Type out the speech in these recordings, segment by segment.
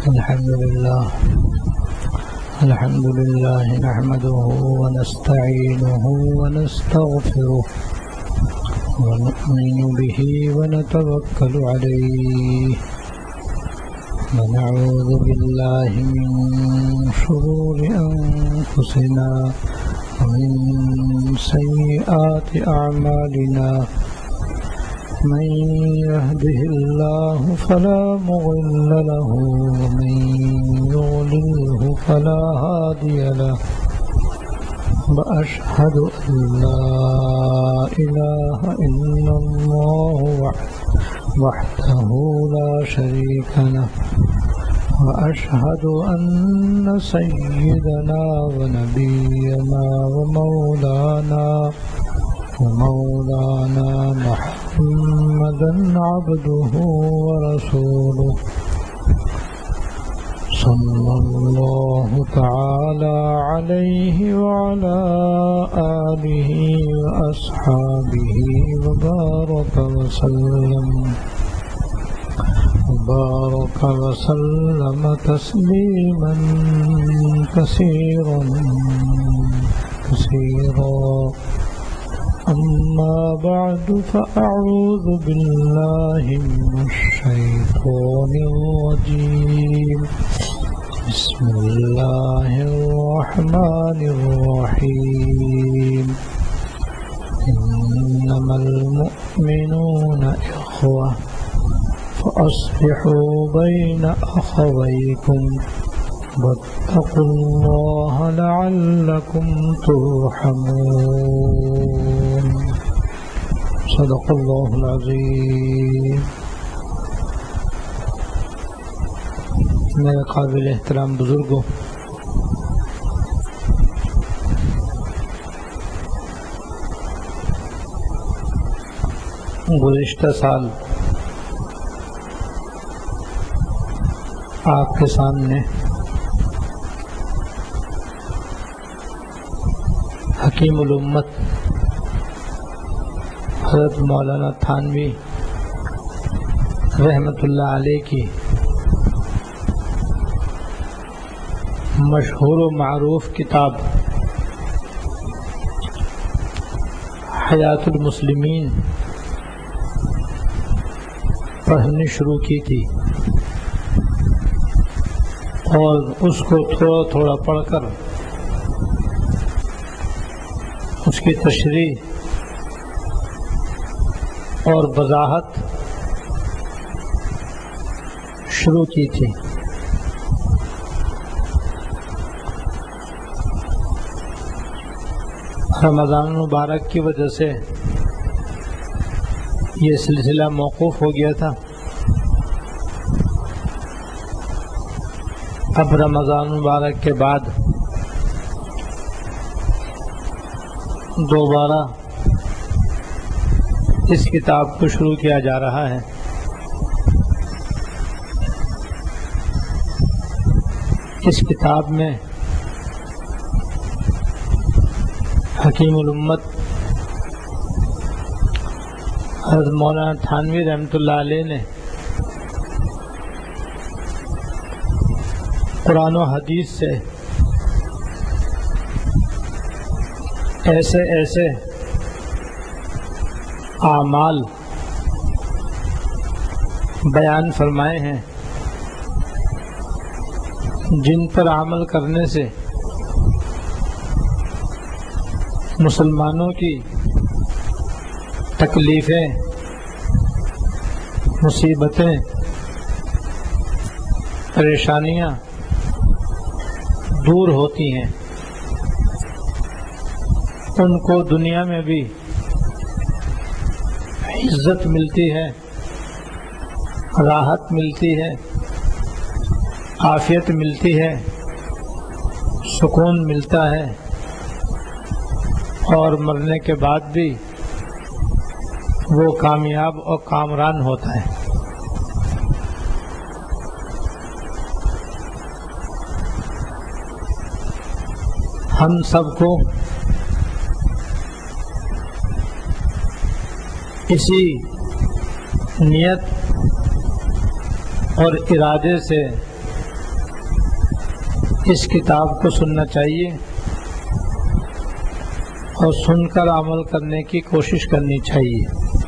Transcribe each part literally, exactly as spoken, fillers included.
الحمد لله الحمد لله نحمده ونستعينه ونستغفره ونؤمن به ونتوكل عليه ونعوذ بالله من شرور أنفسنا ومن سيئات أعمالنا من يهده الله فلا مضل له ومن يضلله فلا هادي له وأشهد أن لا إله إلا الله وحده لا شريك له وأشهد أن سيدنا ونبينا ومولانا ومولانا محمدا عبده ورسوله صلى الله تعالى عليه وعلى آله وأصحابه وبارك وسلم وبارك وسلم تسليما كثيرا كثيرا أما بعد فأعوذ بالله من الشيطان الرجيم بسم الله الرحمن الرحيم إنما المؤمنون إخوة فأصلحوا بين أخويكم واتقوا الله لعلكم ترحمون صدق الله العظيم. میرے قابل احترام بزرگوں، گزشتہ سال آپ کے سامنے حکیم الامت حضرت مولانا تھانوی رحمۃ اللہ علیہ کی مشہور و معروف کتاب حیات المسلمین پڑھنی شروع کی تھی، اور اس کو تھوڑا تھوڑا پڑھ کر اس کی تشریح اور وضاحت شروع کی تھی۔ رمضان المبارک کی وجہ سے یہ سلسلہ موقوف ہو گیا تھا۔ اب رمضان المبارک کے بعد دوبارہ اس کتاب کو شروع کیا جا رہا ہے۔ اس کتاب میں حکیم الامت حضرت مولانا تھانوی رحمۃ اللہ علیہ نے قرآن و حدیث سے ایسے ایسے اعمال بیان فرمائے ہیں جن پر عمل کرنے سے مسلمانوں کی تکلیفیں، مصیبتیں، پریشانیاں دور ہوتی ہیں، ان کو دنیا میں بھی عزت ملتی ہے، راحت ملتی ہے، عافیت ملتی ہے، سکون ملتا ہے، اور مرنے کے بعد بھی وہ کامیاب اور کامران ہوتا ہے۔ ہم سب کو اسی نیت اور ارادے سے اس کتاب کو سننا چاہیے اور سن کر عمل کرنے کی کوشش کرنی چاہیے۔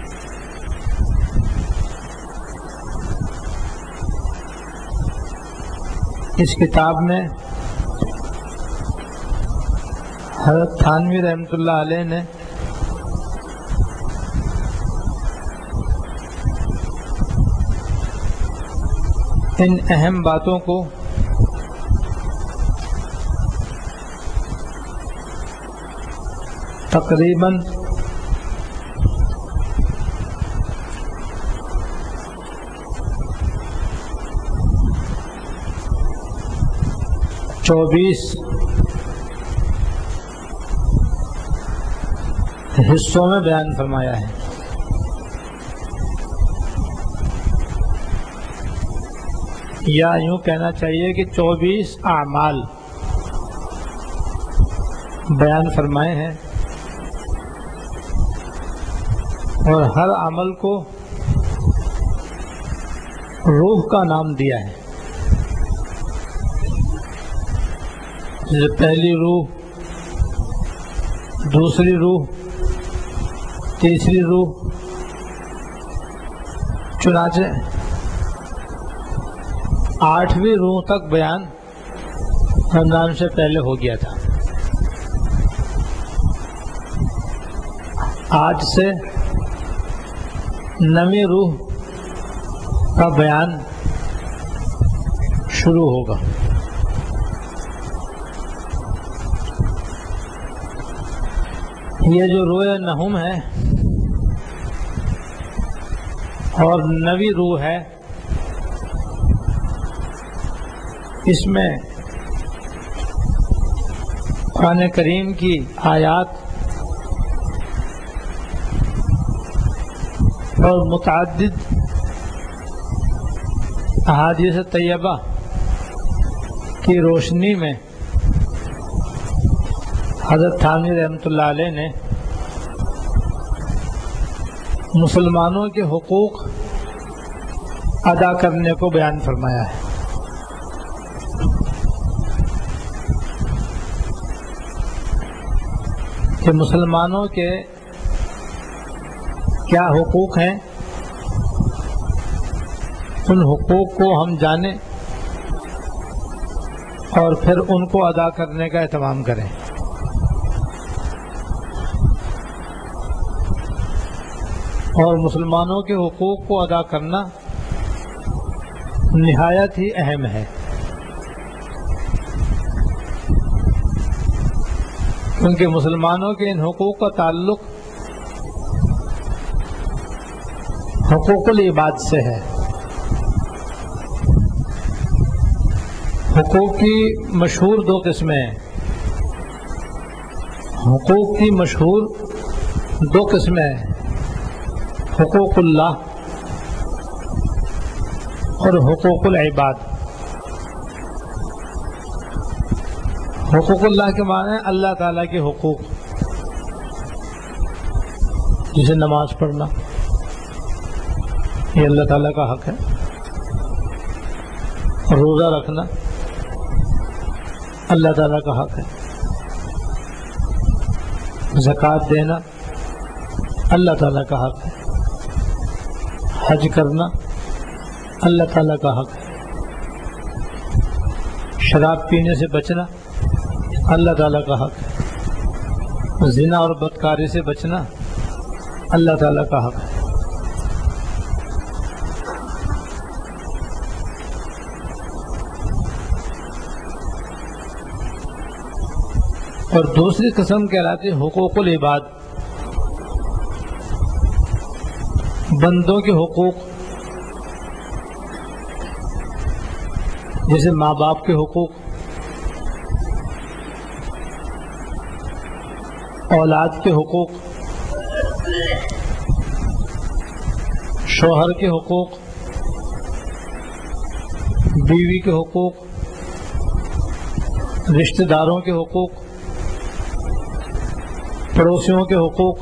اس کتاب میں حضرت تھانوی رحمۃ اللہ علیہ نے ان اہم باتوں کو تقریباً چوبیس حصوں میں بیان فرمایا ہے۔ یا یوں کہنا چاہیے کہ چوبیس اعمال بیان فرمائے ہیں، اور ہر عمل کو روح کا نام دیا ہے۔ جیسے پہلی روح، دوسری روح، تیسری روح، چنانچہ آٹھویں روح تک بیان رمضان سے پہلے ہو گیا تھا۔ آج سے نویں روح کا بیان شروع ہوگا۔ یہ جو روح نہم ہے اور نویں روح ہے، اس میں قرآن کریم کی آیات اور متعدد احادیث طیبہ کی روشنی میں حضرت تھانوی رحمۃ اللہ علیہ نے مسلمانوں کے حقوق ادا کرنے کو بیان فرمایا ہے۔ کہ مسلمانوں کے کیا حقوق ہیں، ان حقوق کو ہم جانیں اور پھر ان کو ادا کرنے کا اہتمام کریں۔ اور مسلمانوں کے حقوق کو ادا کرنا نہایت ہی اہم ہے، کیونکہ مسلمانوں کے ان حقوق کا تعلق حقوق العباد سے ہے۔ حقوق کی مشہور دو قسمیں ہیں۔ حقوق کی مشہور دو قسمیں ہیں، حقوق اللہ اور حقوق العباد۔ حقوق اللہ کے معنی اللہ تعالیٰ کے حقوق، جسے نماز پڑھنا یہ اللہ تعالیٰ کا حق ہے، روزہ رکھنا اللہ تعالیٰ کا حق ہے، زکوٰۃ دینا اللہ تعالیٰ کا حق ہے، حج کرنا اللہ تعالیٰ کا حق ہے، شراب پینے سے بچنا اللہ تعالیٰ کا حق ہے، زنا اور بدکاری سے بچنا اللہ تعالیٰ کا حق ہے۔ اور دوسری قسم کہلاتی حقوق العباد، بندوں کے حقوق، جیسے ماں باپ کے حقوق، اولاد کے حقوق، شوہر کے حقوق، بیوی کے حقوق، رشتہ داروں کے حقوق، پڑوسیوں کے حقوق،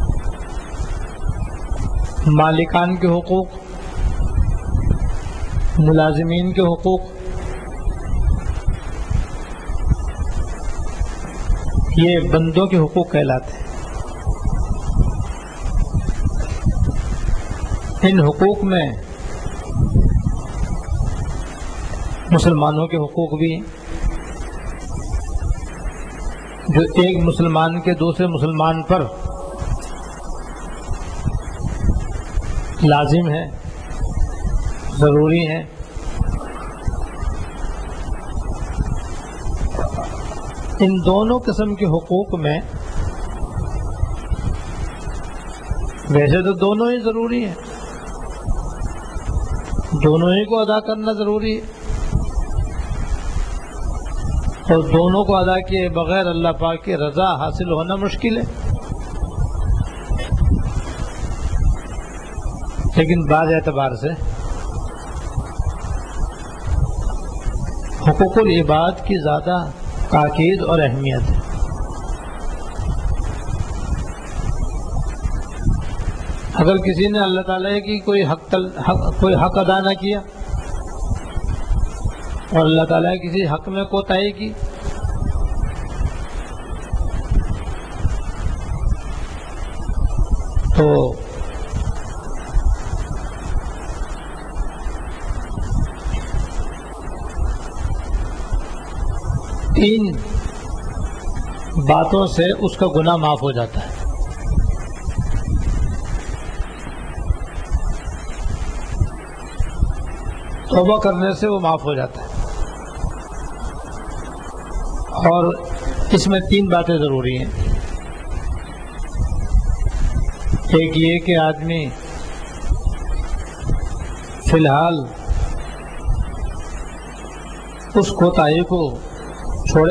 مالکان کے حقوق، ملازمین کے حقوق، یہ بندوں کے حقوق کہلاتے ہیں۔ ان حقوق میں مسلمانوں کے حقوق بھی ہیں، جو ایک مسلمان کے دوسرے مسلمان پر لازم ہے، ضروری ہے۔ ان دونوں قسم کے حقوق میں ویسے تو دونوں ہی ضروری ہیں، دونوں ہی کو ادا کرنا ضروری ہے، اور دونوں کو ادا کیے بغیر اللہ پاک کی رضا حاصل ہونا مشکل ہے۔ لیکن بعض اعتبار سے حقوق العباد کی زیادہ تاکید اور اہمیت ہے۔ اگر کسی نے اللہ تعالیٰ کی کوئی حق, تل... حق کوئی حق ادا نہ کیا اور اللہ تعالیٰ کسی حق میں کوتاہی کی تو تین باتوں سے اس کا گناہ معاف ہو جاتا ہے۔ توبہ کرنے سے وہ معاف ہو جاتا ہے، اور اس میں تین باتیں ضروری ہیں۔ ایک یہ کہ آدمی فی الحال اس کوتاہی کو چھوڑے،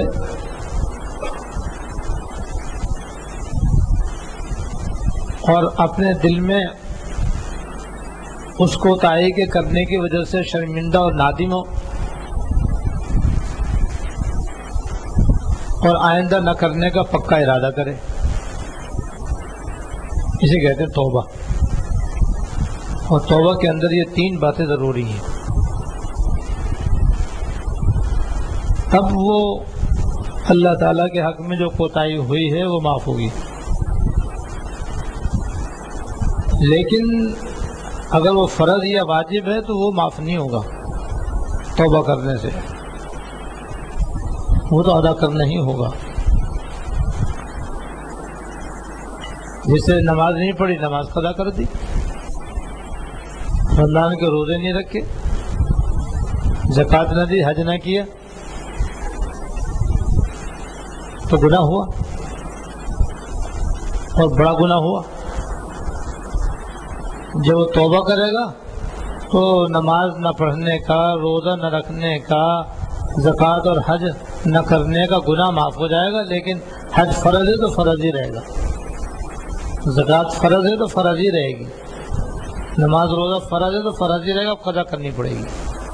اور اپنے دل میں اس کوتاہی کے کرنے کی وجہ سے شرمندہ اور نادم ہو، اور آئندہ نہ کرنے کا پکا ارادہ کرے۔ اسے کہتے ہیں توبہ، اور توبہ کے اندر یہ تین باتیں ضروری ہیں، تب وہ اللہ تعالیٰ کے حق میں جو کوتاہی ہوئی ہے وہ معاف ہوگی۔ لیکن اگر وہ فرض یا واجب ہے تو وہ معاف نہیں ہوگا توبہ کرنے سے، وہ تو ادا کرنا ہی ہوگا۔ جسے نماز نہیں پڑھی نماز قضا کر دی، رمضان کے روزے نہیں رکھے، زکوٰۃ نہ دی، حج نہ کیا، تو گناہ ہوا، اور بڑا گناہ ہوا۔ جب وہ توبہ کرے گا تو نماز نہ پڑھنے کا، روزہ نہ رکھنے کا، زکوٰۃ اور حج نہ کرنے کا گناہ معاف ہو جائے گا۔ لیکن حج فرض ہے تو فرض ہی رہے گا، زکوٰۃ فرض ہے تو فرض ہی رہے گی، نماز روزہ فرض ہے تو فرض ہی رہے گا، قضا کرنی پڑے گی۔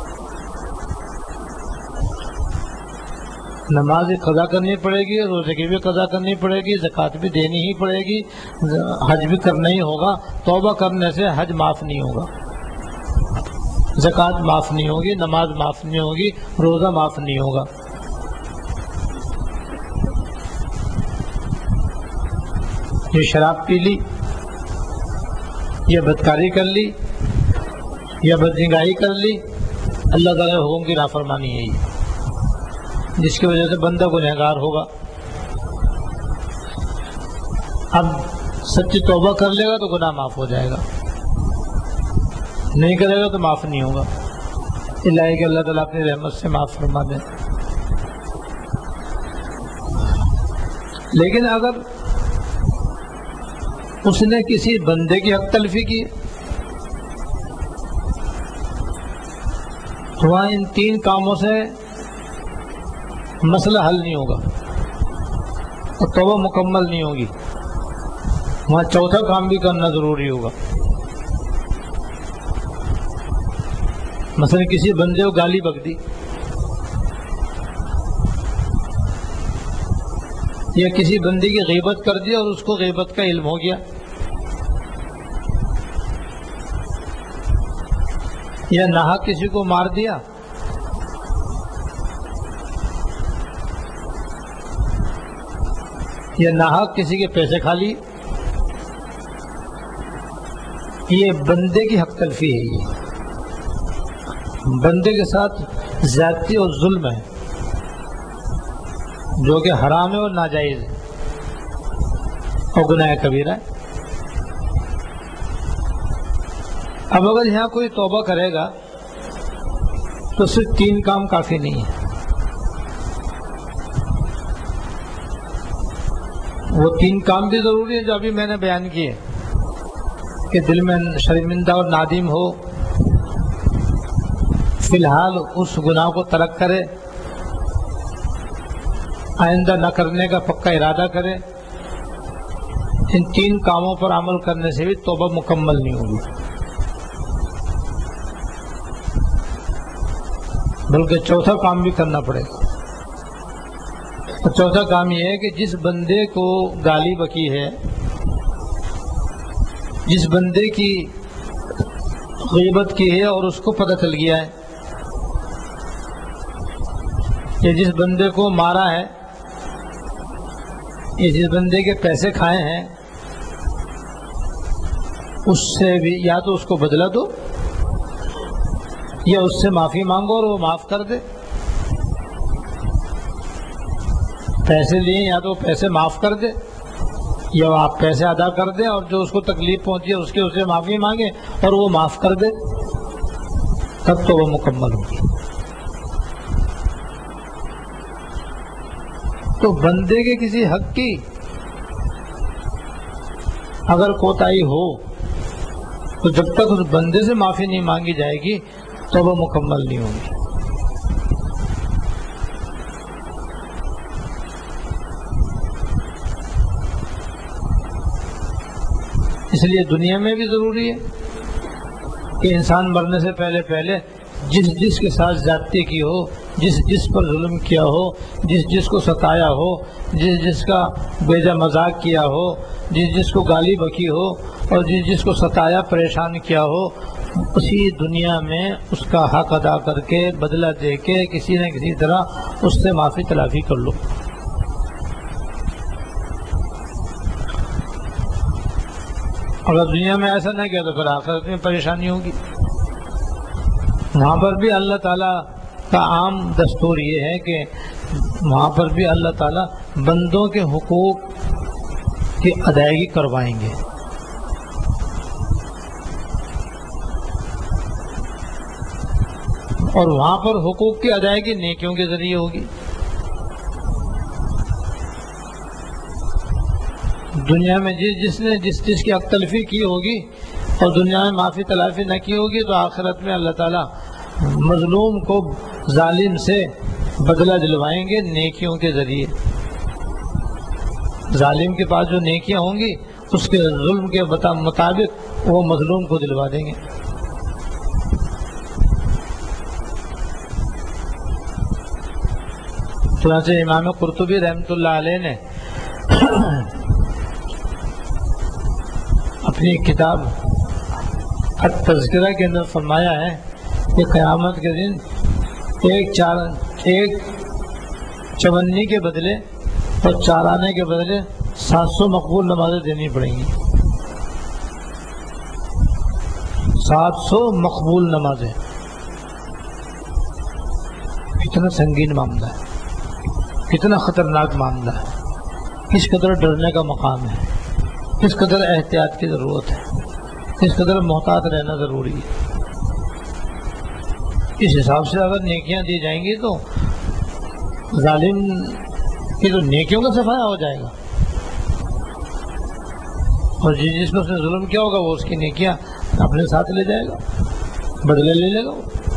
نماز بھی قضا کرنی پڑے گی، روزے کی بھی قضا کرنی پڑے گی، زکوٰۃ بھی دینی ہی پڑے گی، حج بھی کرنا ہی ہوگا۔ توبہ کرنے سے حج معاف نہیں ہوگا، زکوٰۃ معاف نہیں ہوگی، نماز معاف نہیں ہوگی، روزہ معاف نہیں ہوگا۔ یہ شراب پی لی، یا بدکاری کر لی، یا بدنگاہی کر لی، اللہ تعالیٰ کے حکم کی نافرمانی ہے یہ، جس کی وجہ سے بندہ گنہگار ہوگا۔ اب سچی توبہ کر لے گا تو گناہ معاف ہو جائے گا، نہیں کرے گا تو معاف نہیں ہوگا۔ الہی کہ اللہ تعالیٰ اپنی رحمت سے معاف فرما دیں۔ لیکن اگر اس نے کسی بندے کی حق تلفی کی تو وہاں ان تین کاموں سے مسئلہ حل نہیں ہوگا اور توبہ مکمل نہیں ہوگی، وہاں چوتھا کام بھی کرنا ضروری ہوگا۔ مثلا کسی بندے کو گالی بک دی، یا کسی بندے کی غیبت کر دی اور اس کو غیبت کا علم ہو گیا، یا ناحق کسی کو مار دیا، یا ناحق کسی کے پیسے کھا لیے، یہ بندے کی حق تلفی ہے، یہ بندے کے ساتھ زیادتی اور ظلم ہے جو کہ حرام ہے اور ناجائز ہے اور گناہ کبیرہ ہے۔ اب اگر یہاں کوئی توبہ کرے گا تو صرف تین کام کافی نہیں ہے، وہ تین کام بھی ضروری ہیں جو ابھی میں نے بیان کیے کہ دل میں شرمندہ اور نادم ہو، فی الحال اس گناہ کو ترک کرے، آئندہ نہ کرنے کا پکا ارادہ کرے۔ ان تین کاموں پر عمل کرنے سے بھی توبہ مکمل نہیں ہوگی، بلکہ چوتھا کام بھی کرنا پڑے گا۔ اور چوتھا کام یہ ہے کہ جس بندے کو گالی بکی ہے، جس بندے کی غیبت کی ہے اور اس کو پتہ چل گیا ہے، یا جس بندے کو مارا ہے، یا جس بندے کے پیسے کھائے ہیں، اس سے بھی یا تو اس کو بدلہ دو یا اس سے معافی مانگو اور وہ معاف کر دے۔ پیسے لیے یا تو پیسے معاف کر دے یا آپ پیسے ادا کر دیں، اور جو اس کو تکلیف پہنچی ہے اس کے اسے معافی مانگے اور وہ معاف کر دے، تب تو وہ مکمل ہوگی۔ تو بندے کے کسی حق کی اگر کوتاہی ہو تو جب تک اس بندے سے معافی نہیں مانگی جائے گی تو وہ مکمل نہیں ہوگی۔ اس لیے دنیا میں بھی ضروری ہے کہ انسان مرنے سے پہلے پہلے جس جس کے ساتھ زیادتی کی ہو، جس جس پر ظلم کیا ہو، جس جس کو ستایا ہو، جس جس کا بیجا مذاق کیا ہو، جس جس کو گالی بکی ہو اور جس جس کو ستایا پریشان کیا ہو، اسی دنیا میں اس کا حق ادا کر کے بدلہ دے کے کسی نہ کسی طرح اس سے معافی تلافی کر لو۔ اگر دنیا میں ایسا نہ کیا تو پھر آخرت میں پریشانی ہوگی۔ وہاں پر بھی اللہ تعالیٰ کا عام دستور یہ ہے کہ وہاں پر بھی اللہ تعالیٰ بندوں کے حقوق کی ادائیگی کروائیں گے۔ اور وہاں پر حقوق کی ادائیگی نیکیوں کے ذریعے ہوگی۔ دنیا میں جس جس نے جس جس کی حق تلفی کی ہوگی اور دنیا میں معافی تلافی نہ کی ہوگی تو آخرت میں اللہ تعالیٰ مظلوم کو ظالم سے بدلہ دلوائیں گے نیکیوں کے ذریعے۔ ظالم کے پاس جو نیکیاں ہوں گی اس کے ظلم کے مطابق وہ مظلوم کو دلوا دیں گے۔ چنانچہ امام قرطبی رحمۃ اللہ علیہ نے اپنی کتاب التذکرہ کے اندر فرمایا ہے کہ قیامت کے دن ایک چار ایک چونی کے بدلے اور چار آنے کے بدلے سات سو مقبول نمازیں دینی پڑیں گی۔ سات سو مقبول نمازیں، کتنا سنگین معاملہ ہے، کتنا خطرناک معاملہ ہے، کس قدر ڈرنے کا مقام ہے، کس قدر احتیاط کی ضرورت ہے، کس قدر محتاط رہنا ضروری ہے۔ اس حساب سے اگر نیکیاں دی جائیں گی تو ظالم کی تو نیکیوں کا صفایا ہو جائے گا، اور جس جس میں اس نے ظلم کیا ہوگا وہ اس کی نیکیاں اپنے ساتھ لے جائے گا، بدلے لے لے گا۔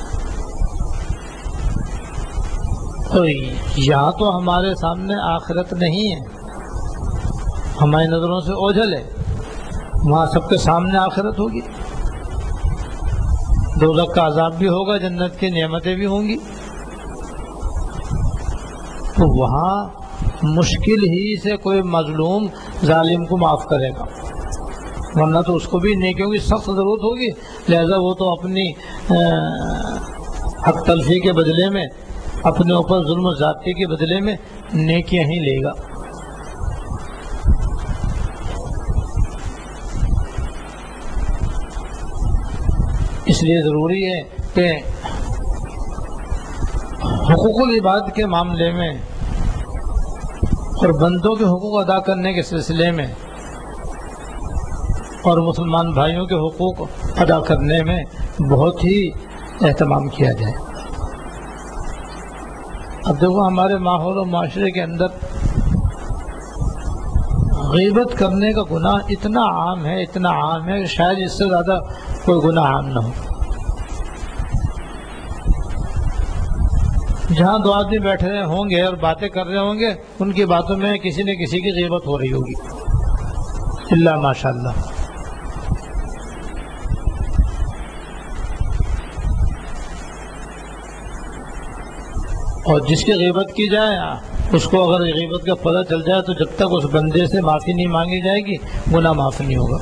تو یہاں تو ہمارے سامنے آخرت نہیں ہے، ہماری نظروں سے اوجھل ہے، وہاں سب کے سامنے آخرت ہوگی، دوزخ کا عذاب بھی ہوگا، جنت کی نعمتیں بھی ہوں گی۔ تو وہاں مشکل ہی سے کوئی مظلوم ظالم کو معاف کرے گا، ورنہ تو اس کو بھی نیکیوں کی سخت ضرورت ہوگی، لہذا وہ تو اپنی حق تلفی کے بدلے میں، اپنے اوپر ظلم و زیادتی کے بدلے میں نیکیاں ہی لے گا۔ اس لیے ضروری ہے کہ حقوق العباد کے معاملے میں اور بندوں کے حقوق ادا کرنے کے سلسلے میں اور مسلمان بھائیوں کے حقوق ادا کرنے میں بہت ہی اہتمام کیا جائے۔ اب دیکھو ہمارے ماحول و معاشرے کے اندر غیبت کرنے کا گناہ اتنا عام ہے اتنا عام ہے کہ شاید اس سے زیادہ کوئی گناہ عام نہ ہو۔ جہاں دو آدمی بیٹھے رہے ہوں گے اور باتیں کر رہے ہوں گے، ان کی باتوں میں کسی نے کسی کی غیبت ہو رہی ہوگی، اللہ ماشاء اللہ۔ اور جس کی غیبت کی جائے اس کو اگر غیبت کا پتہ چل جائے تو جب تک اس بندے سے معافی نہیں مانگی جائے گی گناہ معاف نہیں ہوگا۔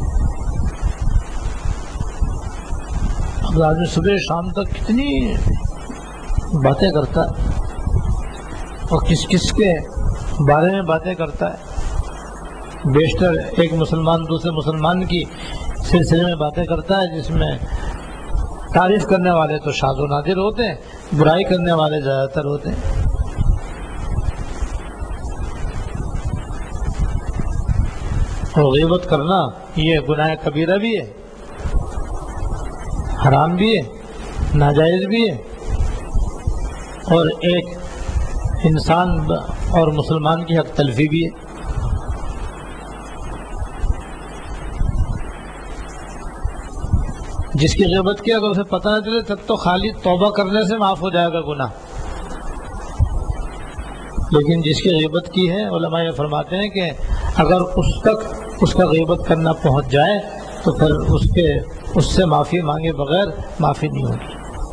اب آدمی صبح شام تک کتنی باتیں کرتا ہے اور کس کس کے بارے میں باتیں کرتا ہے، بیشتر ایک مسلمان دوسرے مسلمان کی سلسلے میں باتیں کرتا ہے، جس میں تعریف کرنے والے تو شاذ و نادر ہوتے ہیں، برائی کرنے والے زیادہ تر ہوتے ہیں۔ اور غیبت کرنا یہ گناہ کبیرہ بھی ہے، حرام بھی ہے، ناجائز بھی ہے، اور ایک انسان اور مسلمان کی حق تلفی بھی ہے۔ جس کی غیبت کی اگر اسے پتہ نہ چلے تب تو خالی توبہ کرنے سے معاف ہو جائے گا گناہ، لیکن جس کی غیبت کی ہے علماء یہ فرماتے ہیں کہ اگر اس تک اس کا غیبت کرنا پہنچ جائے تو پھر اس کے اس سے معافی مانگے بغیر معافی نہیں ہوگی۔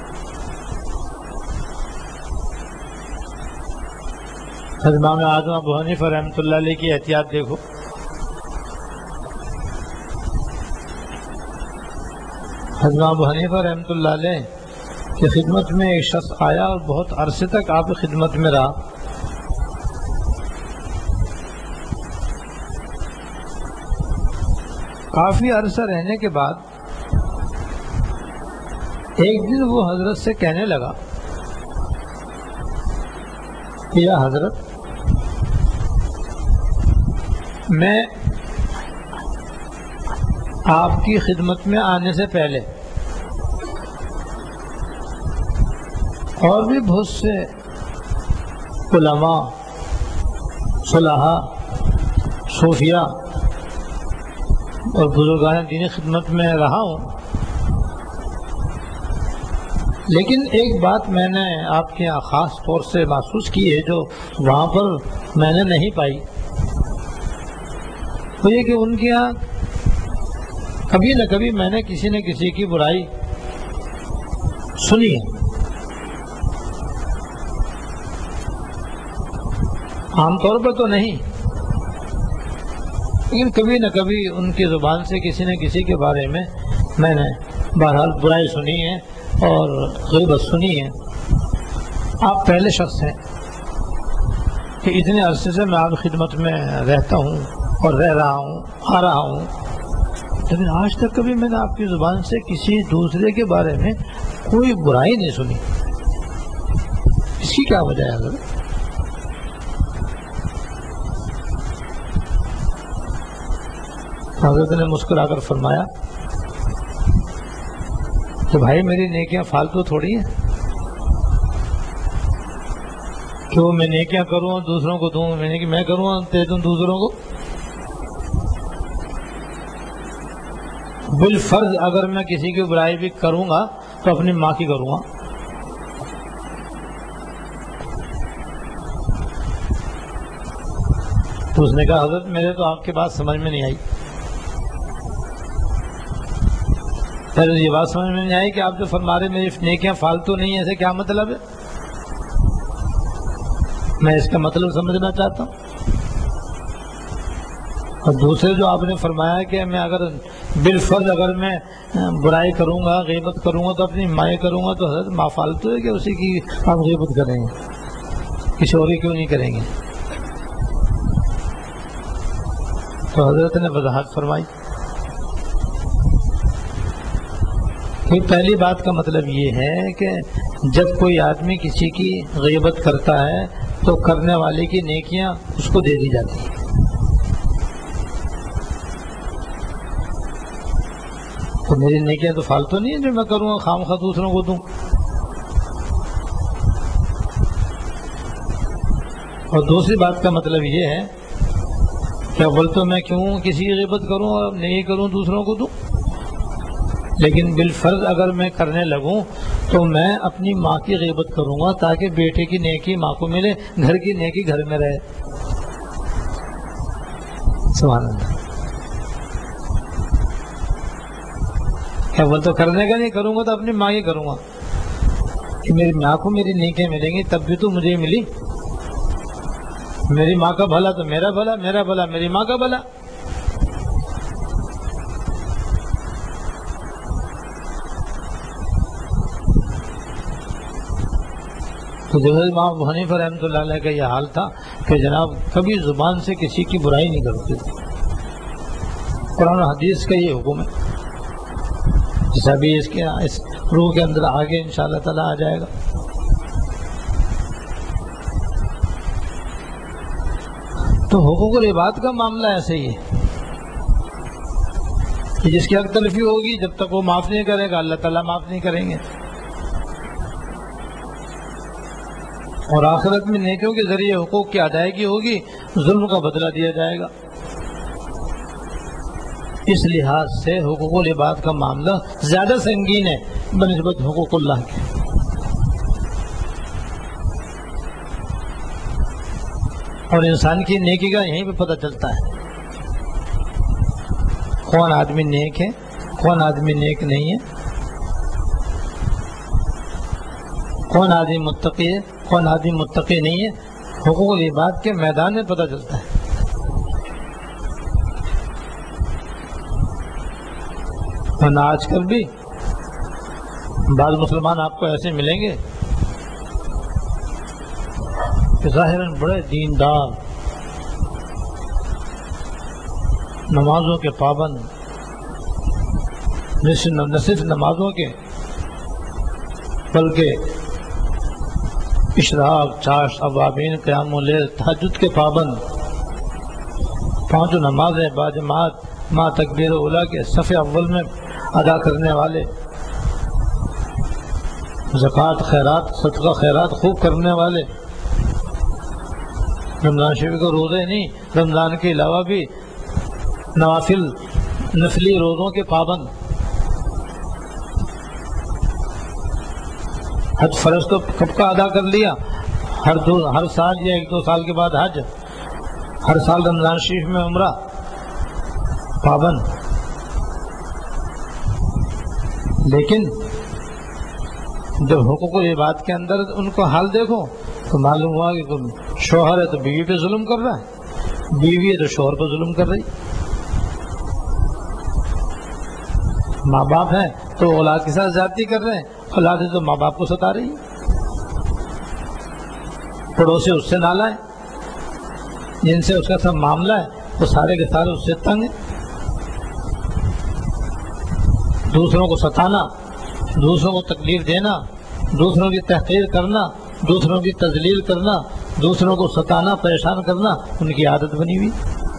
امام اعظم ابو حنیفہ رحمۃ اللہ علیہ کی احتیاط دیکھو۔ حضرت ابو حنیفہ رحمۃ اللہ علیہ کی خدمت میں ایک شخص آیا اور بہت عرصے تک آپ کی خدمت میں رہا۔ کافی عرصہ رہنے کے بعد ایک دن وہ حضرت سے کہنے لگا کہ یا حضرت، میں آپ کی خدمت میں آنے سے پہلے اور بھی بہت سے علماء، صلحاء، صوفیاء اور بزرگان دینی خدمت میں رہا ہوں، لیکن ایک بات میں نے آپ کے یہاں خاص طور سے محسوس کی ہے جو وہاں پر میں نے نہیں پائی، وہ یہ کہ ان کے یہاں کبھی نہ کبھی میں نے کسی نہ کسی کی برائی سنی ہے، عام طور پر تو نہیں، لیکن کبھی نہ کبھی ان کی زبان سے کسی نہ کسی کے بارے میں میں نے بہرحال برائی سنی ہے اور غیبت سنی ہے۔ آپ پہلے شخص ہیں کہ اتنے عرصے سے میں آپ کی خدمت میں رہتا ہوں اور رہ رہا ہوں، آ رہا ہوں، لیکن آج تک کبھی میں نے آپ کی زبان سے کسی دوسرے کے بارے میں کوئی برائی نہیں سنی، اس کی کیا وجہ ہے حضرت؟ حضرت نے مسکرا کر فرمایا کہ بھائی میری نیکیاں فالتو تھوڑی ہیں کہ وہ میں نیکیاں کروں اور دوسروں کو دوں، میں نے کہ میں کروں اور دے دوں دوسروں کو۔ بالفرض اگر میں کسی کی برائی بھی کروں گا تو اپنی ماں کی کروں گا۔ تو اس نے کہا حضرت میرے تو آپ کی بات سمجھ میں نہیں آئی۔ پھر یہ بات سمجھ میں نہیں آئی کہ آپ جو فرما رہے میری نیکیاں فالتو نہیں ہیں، ایسے کیا مطلب ہے؟ میں اس کا مطلب سمجھنا چاہتا ہوں۔ اور دوسرے جو آپ نے فرمایا کہ میں اگر بالفرض اگر میں برائی کروں گا، غیبت کروں گا تو اپنی مائیں کروں گا، تو حضرت ما فالتو ہے کہ اسی کی آپ غیبت کریں گے، کسی اور کی کیوں نہیں کریں گے؟ تو حضرت نے وضاحت فرمائی کہ پہلی بات کا مطلب یہ ہے کہ جب کوئی آدمی کسی کی غیبت کرتا ہے تو کرنے والے کی نیکیاں اس کو دے دی جاتی ہیں۔ تو میری نیکیاں تو فالتو نہیں ہیں جو میں کروں گا خام خواہ دوسروں کو دوں۔ اور دوسری بات کا مطلب یہ ہے کہ اول تو میں کیوں کسی کی غیبت کروں اور نہیں کروں دوسروں کو دوں، لیکن بالفرض اگر میں کرنے لگوں تو میں اپنی ماں کی غیبت کروں گا تاکہ بیٹے کی نیکی ماں کو ملے، گھر کی نیکی گھر میں رہے۔ سبحان اللہ۔ اول تو کرنے کا نہیں کروں گا تو اپنی ماں کی کروں گا کہ میری ماں کو میری نیکی ملیں گی، تب بھی تو مجھے ملی۔ میری ماں کا بھلا تو میرا بھلا، میرا بھلا میری ماں کا بھلا۔ تو جو امام ابو حنیفہ رحمۃ اللہ علیہ کا یہ حال تھا کہ جناب کبھی زبان سے کسی کی برائی نہیں کرتے تھے۔ قرآن و حدیث کا یہ حکم ہے، جیسا بھی اس کے اس روح کے اندر آگے انشاءاللہ تعالیٰ آ جائے گا۔ تو حقوق العباد کا معاملہ ایسے ہی ہے کہ جس کی حق تلفی ہوگی جب تک وہ معاف نہیں کرے گا اللہ تعالیٰ معاف نہیں کریں گے، اور آخرت میں نیکیوں کے ذریعے حقوق کی ادائیگی ہوگی، ظلم کا بدلہ دیا جائے گا۔ اس لحاظ سے حقوق العباد کا معاملہ زیادہ سنگین ہے بنسبت حقوق اللہ کے۔ اور انسان کی نیکی کا یہیں پہ پتہ چلتا ہے کون آدمی نیک ہے، کون آدمی نیک نہیں ہے، کون آدمی متقی ہے، کون آدمی متقی نہیں ہے۔ حقوق العباد کے میدان میں پتہ چلتا ہے۔ ورنہ آج کل بھی بعض مسلمان آپ کو ایسے ملیں گے کہ ظاہراً بڑے دیندار، نمازوں کے پابند، نہ صرف نمازوں کے بلکہ اشراق، چاشت، اوابین، قیام اللیل، تہجد کے پابند، پانچوں نمازیں باجماعت ماں تکبیر اولیٰ کے صف اول میں ادا کرنے والے، زکوٰۃ، خیرات، صدقہ خیرات خوب کرنے والے، رمضان شریف کو روزے نہیں رمضان کے علاوہ بھی نوافل نفلی روزوں کے پابند، حج فرض تو کب کا ادا کر لیا، ہر دو ہر سال یا ایک دو سال کے بعد حج، ہر سال رمضان شریف میں عمرہ، پابند۔ لیکن جب حقوق العباد کے اندر ان کو حال دیکھو تو معلوم ہوا کہ شوہر ہے تو بیوی پہ ظلم کر رہا ہے، بیوی ہے تو شوہر پہ ظلم کر رہی، ماں باپ ہیں تو اولاد کے ساتھ زیادتی کر رہے ہیں، اولاد ہے تو ماں باپ کو ستا رہی ہے، پڑوسی اس سے نالا ہے، جن سے اس کا سب معاملہ ہے وہ سارے کے سارے اس سے تنگ ہیں۔ دوسروں کو ستانا، دوسروں کو تکلیف دینا، دوسروں کی تحقیر کرنا، دوسروں کی تذلیل کرنا، دوسروں کو ستانا، پریشان کرنا ان کی عادت بنی ہوئی۔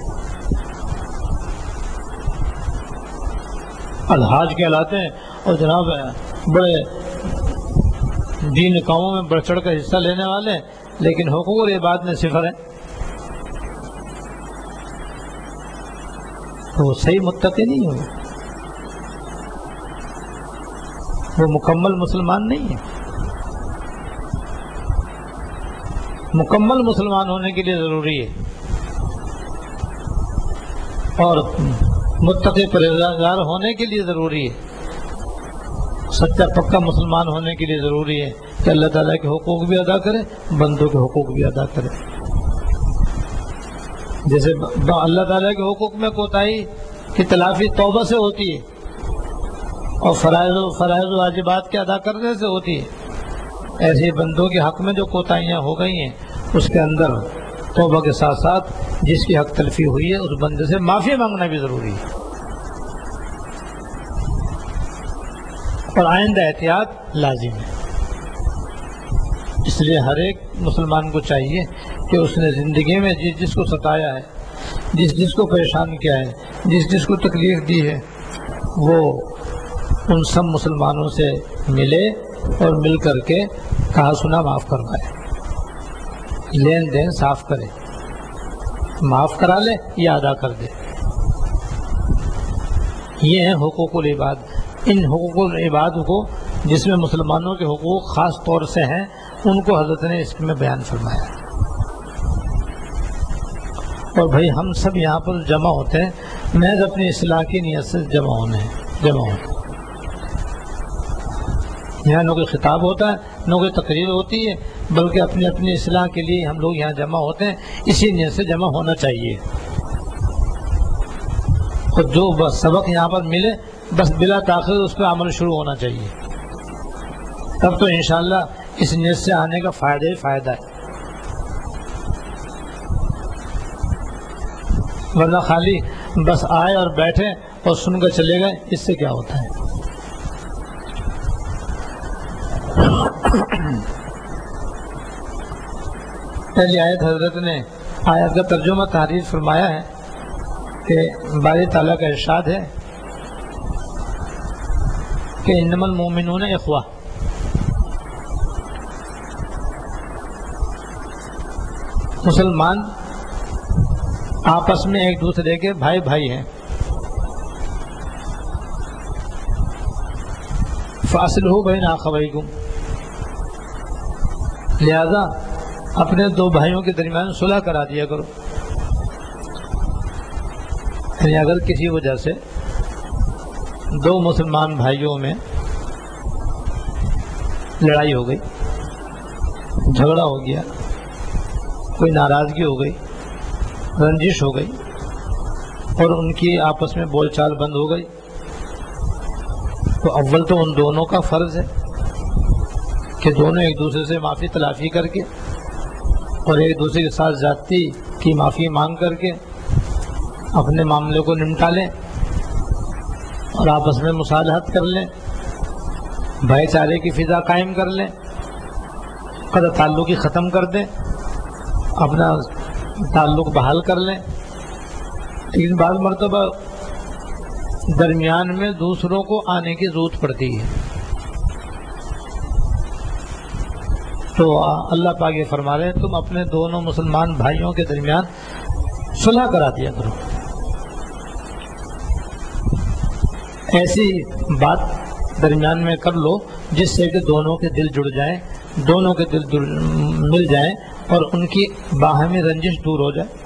الحاج کہلاتے ہیں اور جناب بڑے دین کاموں میں بڑھ چڑھ کر حصہ لینے والے ہیں، لیکن حقوق العباد میں صفر ہیں، تو وہ صحیح متقی نہیں ہوگا، وہ مکمل مسلمان نہیں ہے۔ مکمل مسلمان ہونے کے لیے ضروری ہے اور متقی پرہیزگار ہونے کے لیے ضروری ہے، سچا پکا مسلمان ہونے کے لیے ضروری ہے کہ اللہ تعالیٰ کے حقوق بھی ادا کرے، بندوں کے حقوق بھی ادا کرے۔ جیسے اللہ تعالیٰ کے حقوق میں کوتاہی کی تلافی توبہ سے ہوتی ہے اور فرائض و فرائض و واجبات کے ادا کرنے سے ہوتی ہے، ایسے بندوں کے حق میں جو کوتاہیاں ہو گئی ہیں اس کے اندر توبہ کے ساتھ ساتھ جس کی حق تلفی ہوئی ہے اس بندے سے معافی مانگنا بھی ضروری ہے، اور آئندہ احتیاط لازم ہے۔ اس لیے ہر ایک مسلمان کو چاہیے کہ اس نے زندگی میں جس جس کو ستایا ہے، جس جس کو پریشان کیا ہے، جس جس کو تکلیف دی ہے، وہ ان سب مسلمانوں سے ملے اور مل کر کے کہا سنا معاف کروائے، لین دین صاف کرے، معاف کرا لے یا ادا کر دے۔ یہ ہیں حقوق العباد۔ ان حقوق العباد کو جس میں مسلمانوں کے حقوق خاص طور سے ہیں ان کو حضرت نے اس میں بیان فرمایا۔ اور بھائی ہم سب یہاں پر جمع ہوتے ہیں محض اپنی اصلاح کی نیت سے جمع ہونے ہیں جمع ہوتے ہیں یہاں نہ کوئی خطاب ہوتا ہے نہ کوئی تقریر ہوتی ہے، بلکہ اپنی اپنی اصلاح کے لیے ہم لوگ یہاں جمع ہوتے ہیں، اسی نیت سے جمع ہونا چاہیے۔ اور جو بس سبق یہاں پر ملے بس بلا تاخیر اس پہ عمل شروع ہونا چاہیے، تب تو انشاءاللہ اس نیت سے آنے کا فائدہ ہی فائدہ ہے، ورنہ خالی بس آئے اور بیٹھے اور سن کر چلے گئے، اس سے کیا ہوتا ہے۔ پہلی آیت حضرت نے آیت کا ترجمہ تحریر فرمایا ہے کہ باری تعالیٰ کا ارشاد ہے کہ انما المؤمنون اخوہ، مسلمان آپس میں ایک دوسرے کے بھائی بھائی ہیں۔ فاصلحوا بین اخویکم، لہذا اپنے دو بھائیوں کے درمیان صلح کرا دیا کرو۔ یعنی اگر کسی وجہ سے دو مسلمان بھائیوں میں لڑائی ہو گئی، جھگڑا ہو گیا، کوئی ناراضگی ہو گئی، رنجش ہو گئی اور ان کی آپس میں بول چال بند ہو گئی، تو اول تو ان دونوں کا فرض ہے کہ دونوں ایک دوسرے سے معافی تلافی کر کے اور ایک دوسرے کے ساتھ زیادتی کی معافی مانگ کر کے اپنے معاملے کو نمٹا لیں اور آپس میں مصالحت کر لیں، بھائی چارے کی فضا قائم کر لیں، قطع تعلقی ختم کر دیں، اپنا تعلق بحال کر لیں۔ لیکن بعض مرتبہ درمیان میں دوسروں کو آنے کی ضرورت پڑتی ہے، تو اللہ پاک یہ فرما رہے ہیں تم اپنے دونوں مسلمان بھائیوں کے درمیان صلح کرا دیا کرو۔ ایسی بات درمیان میں کر لو جس سے کہ دونوں کے دل جڑ جائیں، دونوں کے دل مل جائیں اور ان کی باہمی رنجش دور ہو جائے۔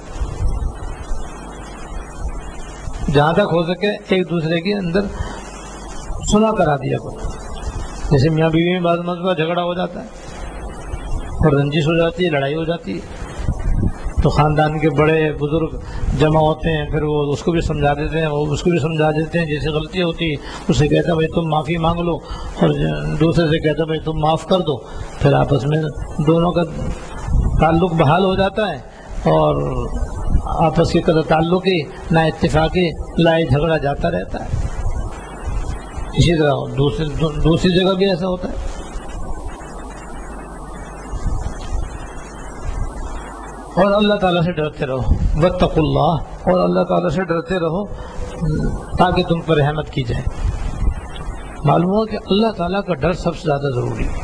جہاں تک ہو سکے ایک دوسرے کے اندر صلح کرا دیا کرو۔ جیسے میاں بیوی میں بعض مرتبہ جھگڑا ہو جاتا ہے اور رنجش ہو جاتی ہے، لڑائی ہو جاتی ہے، تو خاندان کے بڑے بزرگ جمع ہوتے ہیں، پھر وہ اس کو بھی سمجھا دیتے ہیں، وہ اس کو بھی سمجھا دیتے ہیں، جیسے غلطی ہوتی ہے اسے کہتا ہے بھائی تم معافی مانگ لو، اور دوسرے سے کہتا ہے بھائی تم معاف کر دو، پھر آپس میں دونوں کا تعلق بحال ہو جاتا ہے اور آپس کے قدر تعلقی نا اتفاقی لڑائی جھگڑا جاتا رہتا ہے۔ اسی طرح دوسری دوسری جگہ بھی ایسا ہوتا ہے۔ اور اللہ تعالیٰ سے ڈرتے رہو، واتقوا اللہ، اور اللہ تعالیٰ سے ڈرتے رہو تاکہ تم پر رحمت کی جائے۔ معلوم ہو کہ اللہ تعالیٰ کا ڈر سب سے زیادہ ضروری ہے۔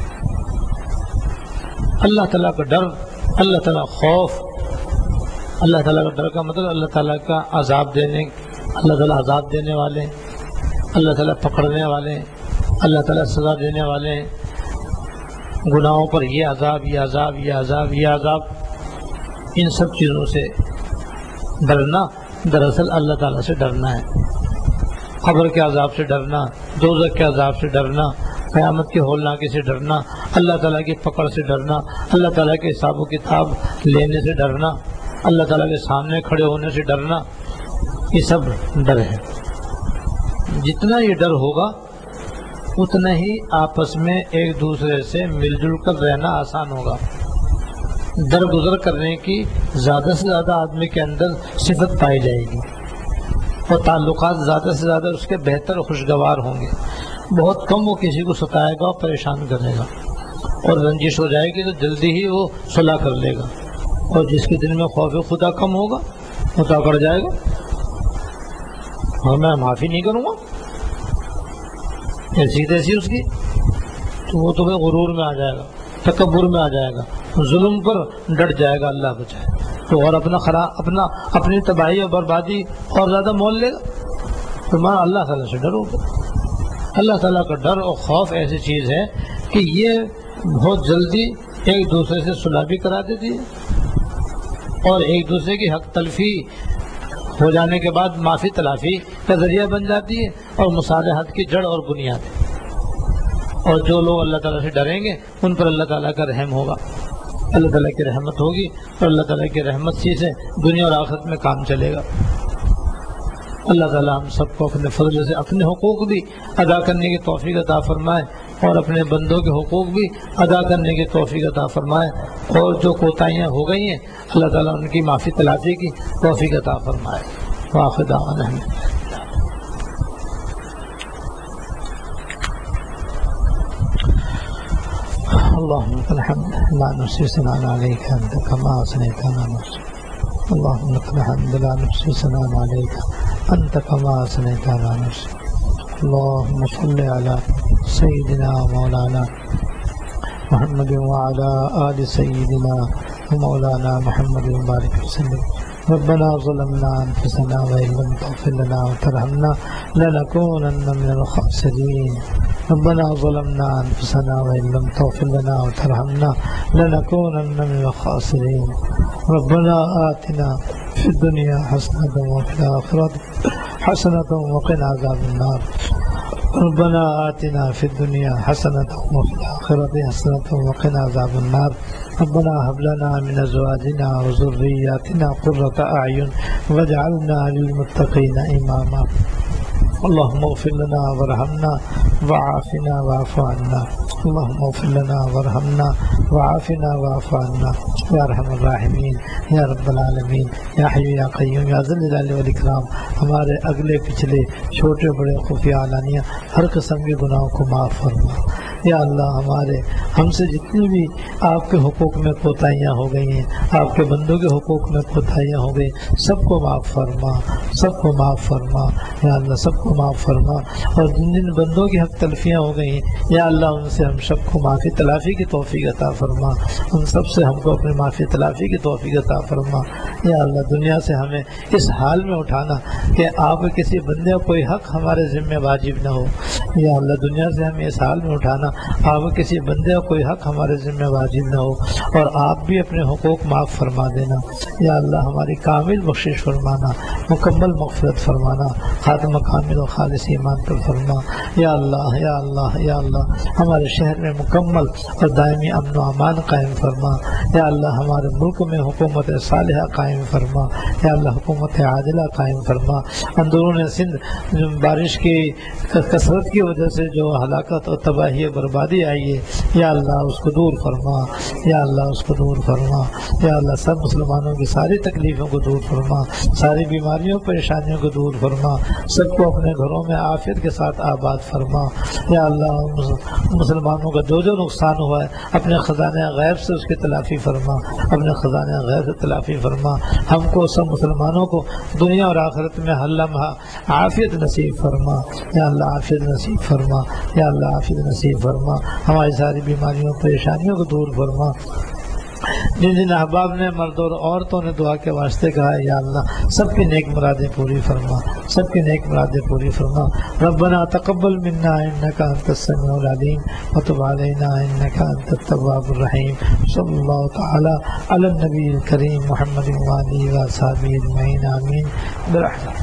اللہ تعالیٰ کا ڈر، اللہ تعالیٰ خوف، اللہ تعالیٰ کا ڈر کا مطلب اللہ تعالیٰ کا عذاب دینے، اللہ تعالیٰ عذاب دینے والے، اللہ تعالیٰ پکڑنے والے، اللہ تعالیٰ سزا دینے والے، گناہوں پر یہ عذاب یہ عذاب یہ عذاب یہ عذاب، ان سب چیزوں سے ڈرنا دراصل اللہ تعالیٰ سے ڈرنا ہے۔ قبر کے عذاب سے ڈرنا، دوزخ کے عذاب سے ڈرنا، قیامت کے ہولناکے سے ڈرنا، اللہ تعالیٰ کی پکڑ سے ڈرنا، اللہ تعالیٰ کے حساب و کتاب لینے سے ڈرنا، اللہ تعالیٰ کے سامنے کھڑے ہونے سے ڈرنا، یہ سب ڈر ہے۔ جتنا یہ ڈر ہوگا اتنا ہی آپس میں ایک دوسرے سے مل جل کر رہنا آسان ہوگا۔ درگزر کرنے کی زیادہ سے زیادہ آدمی کے اندر صفت پائی جائے گی، اور تعلقات زیادہ سے زیادہ اس کے بہتر اور خوشگوار ہوں گے۔ بہت کم وہ کسی کو ستائے گا اور پریشان کرے گا، اور رنجش ہو جائے گی تو جلدی ہی وہ صلح کر لے گا، اور جس کے دل میں خوف خدا کم ہوگا وہ تو اکڑ جائے گا اور میں معافی نہیں کروں گا، ایسی تیسی اس کی، تو وہ تمہیں غرور میں آ جائے گا، تکبر میں آ جائے گا، ظلم پر ڈٹ جائے گا، اللہ بچائے، تو اور اپنا خرا اپنا اپنی تباہی اور بربادی اور زیادہ مول لے گا۔ تو میں اللہ تعالیٰ سے ڈرو گا۔ اللہ تعالیٰ کا ڈر اور خوف ایسی چیز ہے کہ یہ بہت جلدی ایک دوسرے سے صلح بھی کرا دیتی ہے، اور ایک دوسرے کی حق تلفی ہو جانے کے بعد معافی تلافی کا ذریعہ بن جاتی ہے، اور مصالحت کی جڑ اور بنیاد ہے۔ اور جو لوگ اللہ تعالیٰ سے ڈریں گے ان پر اللہ تعالیٰ کا رحم ہوگا، اللہ تعالیٰ کی رحمت ہوگی، اور اللہ تعالیٰ کی رحمت سے دنیا اور آخرت میں کام چلے گا۔ اللہ تعالیٰ ہم سب کو اپنے فضل سے اپنے حقوق بھی ادا کرنے کی توفیق عطا فرمائے، اور اپنے بندوں کے حقوق بھی ادا کرنے کی توفیق عطا فرمائے، اور جو کوتاہیاں ہو گئی ہیں اللہ تعالیٰ ان کی معافی تلافی کی توفیق عطا فرمائے۔ وآخر دعوانا اللهم لك الحمد لا نحصي ثناء عليك أنت كما أثنيت على نفسك، اللهم لك الحمد لا نحصي ثناء عليك أنت كما أثنيت على نفسك، اللهم صل على سيدنا مولانا محمد وعلى آل سيدنا ومولانا محمد وبارك وسلم۔ ربنا ظلمنا أنفسنا وإن لم تغفر لنا وترحمنا لنكونن من الخاسرين، ربنا ظلمنا أنفسنا وإن لم تغفر لنا وترحمنا لنكونن من الخاسرين، ربنا آتنا في الدنيا حسنة وفي الآخرة حسنة وقنا عذاب النار، ربنا آتنا في الدنيا حسنة وفي الآخرة حسنة وقنا عذاب النار، ربنا هب لنا من أزواجنا وذرياتنا قرة أعين واجعلنا للمتقين إماما، اللهم اغفر لنا وارحمنا وعافنا واعف عنا، اللهم اغفر لنا وارحمنا وعافنا واعف عنا یا ارحم الراحمین یا رب العالمین یا حی یا قیوم یا ذی الجلال والاکرام۔ ہمارے اگلے پچھلے چھوٹے بڑے خفیہ علانیہ ہر قسم کے گناہوں کو معاف فرما یا اللہ۔ ہمارے ہم سے جتنی بھی آپ کے حقوق میں کوتاہیاں ہو گئی ہیں، آپ کے بندوں کے حقوق میں کوتاہیاں ہو گئی، سب کو معاف فرما، سب کو معاف فرما یا اللہ، سب کو معاف فرما، اور جن جن بندوں کی حق تلفیاں ہو گئی ہیں یا اللہ ان سے ہم سب کو معافی تلافی کی توفیق عطا فرما، ان سب سے ہم کو اپنی معافی تلافی کی توفیق عطا فرما یا اللہ۔ دنیا سے ہمیں اس حال میں اٹھانا کہ آپ کسی بندے کا کوئی حق ہمارے ذمہ واجب نہ ہو یا اللہ، دنیا سے ہمیں اس حال میں اٹھانا آپ کسی بندے کا کوئی حق ہمارے ذمہ واجب نہ ہو، اور آپ بھی اپنے حقوق معاف فرما دینا یا اللہ۔ ہماری کامل بخشش فرمانا، مکمل مغفرت فرمانا، خاتمہ کامل و خالص ایمان پر فرما یا اللہ یا اللہ یا اللہ۔ ہمارے شہر میں مکمل اور دائمی امن و امان قائم فرما یا اللہ۔ ہمارے ملک میں حکومت صالحہ قائم فرما یا اللہ، حکومت عادلہ قائم فرما۔ اندرون سندھ بارش کی کثرت کی وجہ سے جو ہلاکت اور تباہی اور بربادی آئی ہے یا اللہ اس کو دور فرما یا اللہ، اس کو دور فرما یا اللہ۔ سب مسلمانوں کی ساری تکلیفوں کو دور فرما، ساری بیماریوں پریشانیوں کو دور فرما، سب کو اپنے گھروں میں عافیت کے ساتھ آباد فرما یا اللہ۔ مسلمانوں کا جو جو نقصان ہوا ہے اپنے خزانہ غیب سے اس کی تلافی فرما، اپنے خزانہ غیب سے تلافی فرما۔ ہم کو سب مسلمانوں کو دنیا اور آخرت میں ہر لمحہ عافیت نصیب فرما یا اللہ، عافیت نصیب فرما یا اللہ، عافیت نصیب فرما۔ ہماری ساری بیماریوں پریشانیوں کو دور فرما۔ جن جن احباب نے مرد اور عورتوں نے دعا کے واسطے کہا ہے یا اللہ، سب کی نیک مرادیں پوری فرما، سب کی نیک مرادیں پوری فرما۔ ربنا تقبل منا انک انت السمیع العلیم وتب علینا انک انت التواب الرحیم۔ صلی اللہ تعالی علی النبی الکریم محمد و آلہ و صحبہ اجمعین، آمین برحمتک۔